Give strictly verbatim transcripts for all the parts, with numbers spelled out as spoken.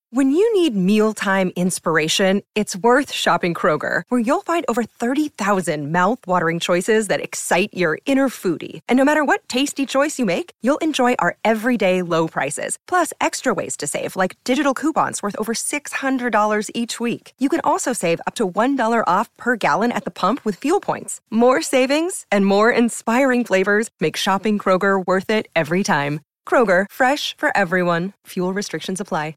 When you need mealtime inspiration, it's worth shopping Kroger, where you'll find over thirty thousand mouth-watering choices that excite your inner foodie. And no matter what tasty choice you make, you'll enjoy our everyday low prices, plus extra ways to save, like digital coupons worth over six hundred dollars each week. You can also save up to one dollar off per gallon at the pump with fuel points. More savings and more inspiring flavors make shopping Kroger worth it every time. Kroger, fresh for everyone. Fuel restrictions apply.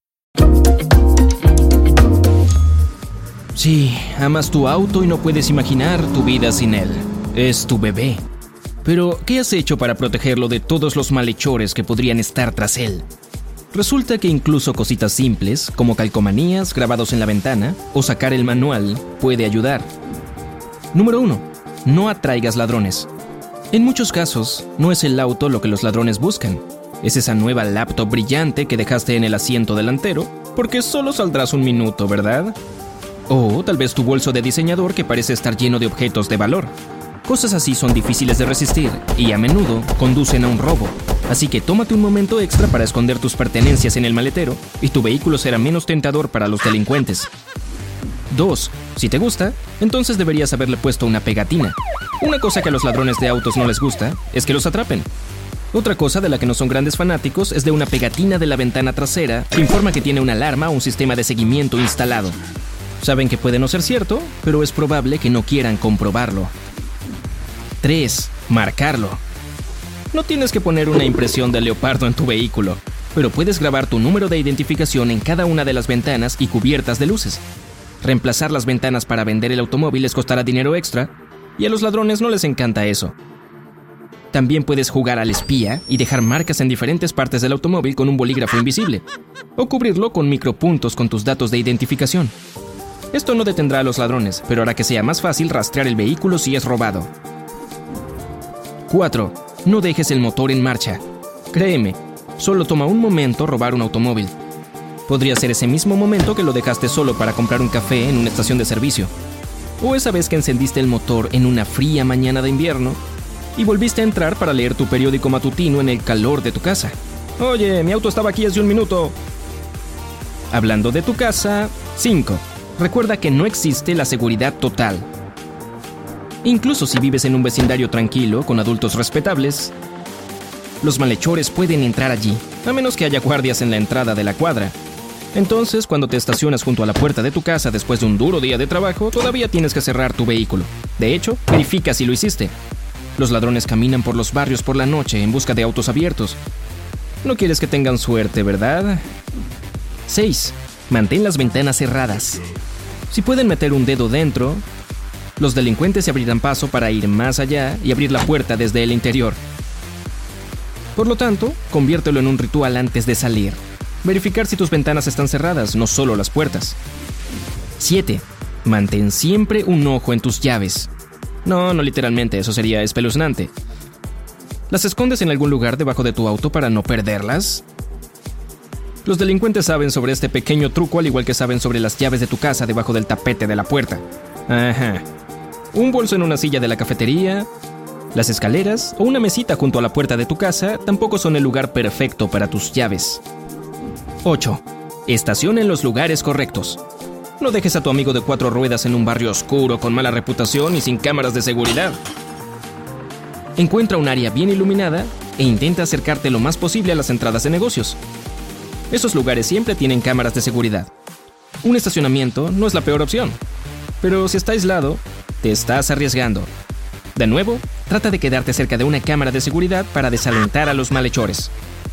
Sí, amas tu auto y no puedes imaginar tu vida sin él. Es tu bebé. Pero, ¿qué has hecho para protegerlo de todos los malhechores que podrían estar tras él? Resulta que incluso cositas simples, como calcomanías grabados en la ventana o sacar el manual, puede ayudar. Número uno. No atraigas ladrones. En muchos casos, no es el auto lo que los ladrones buscan. Es esa nueva laptop brillante que dejaste en el asiento delantero, porque solo saldrás un minuto, ¿verdad? O tal vez tu bolso de diseñador que parece estar lleno de objetos de valor. Cosas así son difíciles de resistir y a menudo conducen a un robo. Así que tómate un momento extra para esconder tus pertenencias en el maletero y tu vehículo será menos tentador para los delincuentes. dos. Si te gusta, entonces deberías haberle puesto una pegatina. Una cosa que a los ladrones de autos no les gusta es que los atrapen. Otra cosa de la que no son grandes fanáticos es de una pegatina de la ventana trasera que informa que tiene una alarma o un sistema de seguimiento instalado. Saben que puede no ser cierto, pero es probable que no quieran comprobarlo. tres. Marcarlo. No tienes que poner una impresión de leopardo en tu vehículo, pero puedes grabar tu número de identificación en cada una de las ventanas y cubiertas de luces. Reemplazar las ventanas para vender el automóvil les costará dinero extra, y a los ladrones no les encanta eso. También puedes jugar al espía y dejar marcas en diferentes partes del automóvil con un bolígrafo invisible, o cubrirlo con micropuntos con tus datos de identificación. Esto no detendrá a los ladrones, pero hará que sea más fácil rastrear el vehículo si es robado. cuatro. No dejes el motor en marcha. Créeme, solo toma un momento robar un automóvil. Podría ser ese mismo momento que lo dejaste solo para comprar un café en una estación de servicio. O esa vez que encendiste el motor en una fría mañana de invierno y volviste a entrar para leer tu periódico matutino en el calor de tu casa. Oye, mi auto estaba aquí hace un minuto. Hablando de tu casa, cinco. Recuerda que no existe la seguridad total. Incluso si vives en un vecindario tranquilo, con adultos respetables, los malhechores pueden entrar allí, a menos que haya guardias en la entrada de la cuadra. Entonces, cuando te estacionas junto a la puerta de tu casa después de un duro día de trabajo, todavía tienes que cerrar tu vehículo. De hecho, verifica si lo hiciste. Los ladrones caminan por los barrios por la noche en busca de autos abiertos. No quieres que tengan suerte, ¿verdad? seis. Mantén las ventanas cerradas. Si pueden meter un dedo dentro, los delincuentes se abrirán paso para ir más allá y abrir la puerta desde el interior. Por lo tanto, conviértelo en un ritual antes de salir. Verificar si tus ventanas están cerradas, no solo las puertas. siete. Mantén siempre un ojo en tus llaves. No, no literalmente, eso sería espeluznante. ¿Las escondes en algún lugar debajo de tu auto para no perderlas? Los delincuentes saben sobre este pequeño truco al igual que saben sobre las llaves de tu casa debajo del tapete de la puerta. Ajá. Un bolso en una silla de la cafetería, las escaleras o una mesita junto a la puerta de tu casa tampoco son el lugar perfecto para tus llaves. ocho. Estaciona en los lugares correctos. No dejes a tu amigo de cuatro ruedas en un barrio oscuro con mala reputación y sin cámaras de seguridad. Encuentra un área bien iluminada e intenta acercarte lo más posible a las entradas de negocios. Esos lugares siempre tienen cámaras de seguridad. Un estacionamiento no es la peor opción, pero si está aislado, te estás arriesgando. De nuevo, trata de quedarte cerca de una cámara de seguridad para desalentar a los malhechores.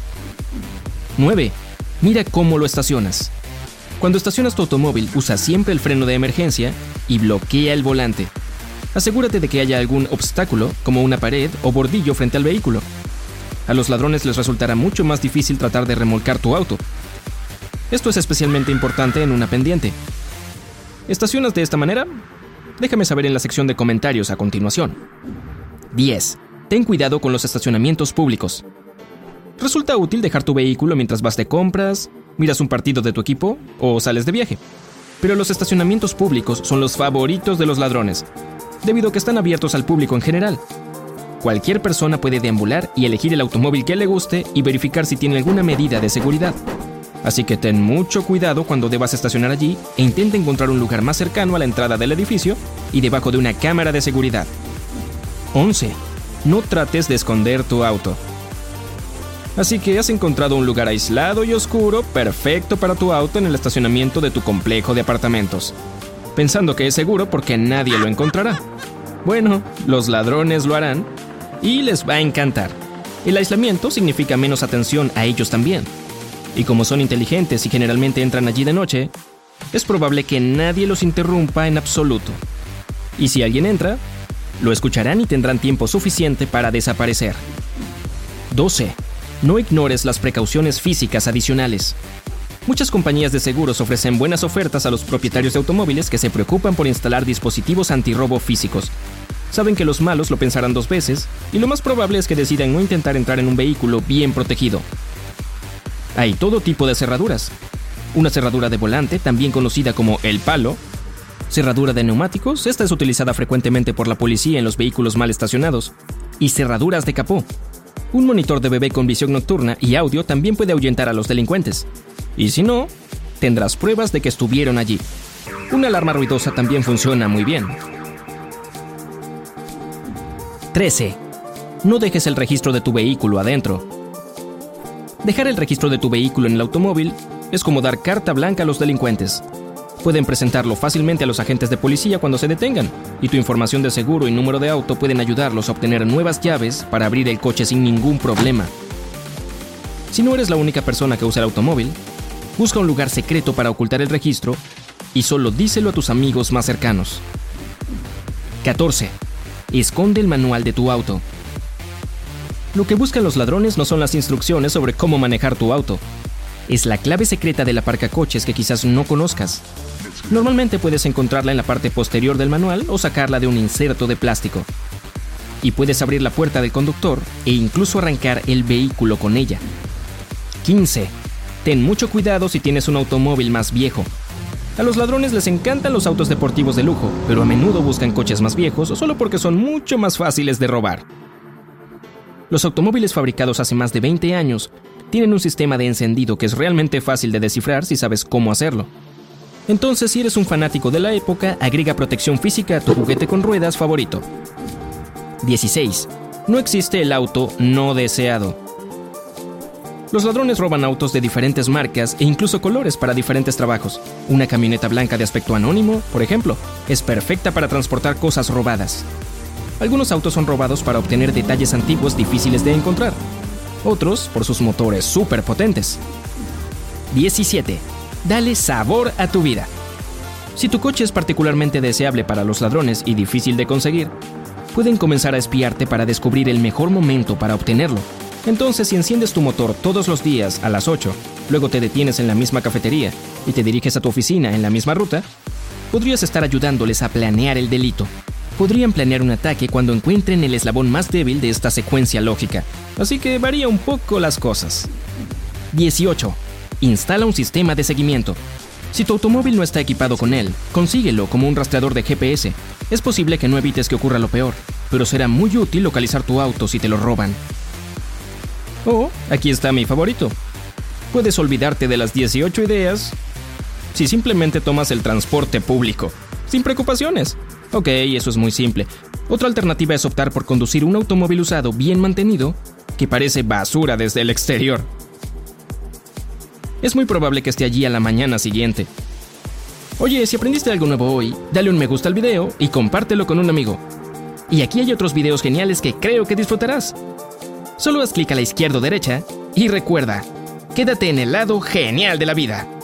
nueve. Mira cómo lo estacionas. Cuando estacionas tu automóvil, usa siempre el freno de emergencia y bloquea el volante. Asegúrate de que haya algún obstáculo, como una pared o bordillo frente al vehículo. A los ladrones les resultará mucho más difícil tratar de remolcar tu auto. Esto es especialmente importante en una pendiente. ¿Estacionas de esta manera? Déjame saber en la sección de comentarios a continuación. diez. Ten cuidado con los estacionamientos públicos. Resulta útil dejar tu vehículo mientras vas de compras, miras un partido de tu equipo o sales de viaje. Pero los estacionamientos públicos son los favoritos de los ladrones, debido a que están abiertos al público en general. Cualquier persona puede deambular y elegir el automóvil que le guste y verificar si tiene alguna medida de seguridad. Así que ten mucho cuidado cuando debas estacionar allí e intenta encontrar un lugar más cercano a la entrada del edificio y debajo de una cámara de seguridad. once. No trates de esconder tu auto. Así que has encontrado un lugar aislado y oscuro perfecto para tu auto en el estacionamiento de tu complejo de apartamentos, pensando que es seguro porque nadie lo encontrará. Bueno, los ladrones lo harán y les va a encantar. El aislamiento significa menos atención a ellos también. Y como son inteligentes y generalmente entran allí de noche, es probable que nadie los interrumpa en absoluto. Y si alguien entra, lo escucharán y tendrán tiempo suficiente para desaparecer. doce. No ignores las precauciones físicas adicionales. Muchas compañías de seguros ofrecen buenas ofertas a los propietarios de automóviles que se preocupan por instalar dispositivos antirrobo físicos. Saben que los malos lo pensarán dos veces y lo más probable es que decidan no intentar entrar en un vehículo bien protegido. Hay todo tipo de cerraduras. Una cerradura de volante, también conocida como el palo. Cerradura de neumáticos, esta es utilizada frecuentemente por la policía en los vehículos mal estacionados. Y cerraduras de capó. Un monitor de bebé con visión nocturna y audio también puede ahuyentar a los delincuentes. Y si no, tendrás pruebas de que estuvieron allí. Una alarma ruidosa también funciona muy bien. trece. No dejes el registro de tu vehículo adentro. Dejar el registro de tu vehículo en el automóvil es como dar carta blanca a los delincuentes. Pueden presentarlo fácilmente a los agentes de policía cuando se detengan, y tu información de seguro y número de auto pueden ayudarlos a obtener nuevas llaves para abrir el coche sin ningún problema. Si no eres la única persona que usa el automóvil, busca un lugar secreto para ocultar el registro y solo díselo a tus amigos más cercanos. catorce. Esconde el manual de tu auto. Lo que buscan los ladrones no son las instrucciones sobre cómo manejar tu auto. Es la clave secreta del aparcacoches que quizás no conozcas. Normalmente puedes encontrarla en la parte posterior del manual o sacarla de un inserto de plástico. Y puedes abrir la puerta del conductor e incluso arrancar el vehículo con ella. quince. Ten mucho cuidado si tienes un automóvil más viejo. A los ladrones les encantan los autos deportivos de lujo, pero a menudo buscan coches más viejos solo porque son mucho más fáciles de robar. Los automóviles fabricados hace más de veinte años tienen un sistema de encendido que es realmente fácil de descifrar si sabes cómo hacerlo. Entonces, si eres un fanático de la época, agrega protección física a tu juguete con ruedas favorito. dieciséis. No existe el auto no deseado. Los ladrones roban autos de diferentes marcas e incluso colores para diferentes trabajos. Una camioneta blanca de aspecto anónimo, por ejemplo, es perfecta para transportar cosas robadas. Algunos autos son robados para obtener detalles antiguos difíciles de encontrar. Otros por sus motores súper potentes. diecisiete. Dale sabor a tu vida. Si tu coche es particularmente deseable para los ladrones y difícil de conseguir, pueden comenzar a espiarte para descubrir el mejor momento para obtenerlo. Entonces, si enciendes tu motor todos los días a las ocho, luego te detienes en la misma cafetería y te diriges a tu oficina en la misma ruta, podrías estar ayudándoles a planear el delito. Podrían planear un ataque cuando encuentren el eslabón más débil de esta secuencia lógica, así que varía un poco las cosas. dieciocho. Instala un sistema de seguimiento. Si tu automóvil no está equipado con él, consíguelo como un rastreador de G P S. Es posible que no evites que ocurra lo peor, pero será muy útil localizar tu auto si te lo roban. Oh, aquí está mi favorito. Puedes olvidarte de las dieciocho ideas si simplemente tomas el transporte público, sin preocupaciones. Ok, eso es muy simple. Otra alternativa es optar por conducir un automóvil usado bien mantenido que parece basura desde el exterior. Es muy probable que esté allí a la mañana siguiente. Oye, si aprendiste algo nuevo hoy, dale un me gusta al video y compártelo con un amigo. Y aquí hay otros videos geniales que creo que disfrutarás. Solo haz clic a la izquierda o derecha y recuerda, quédate en el lado genial de la vida.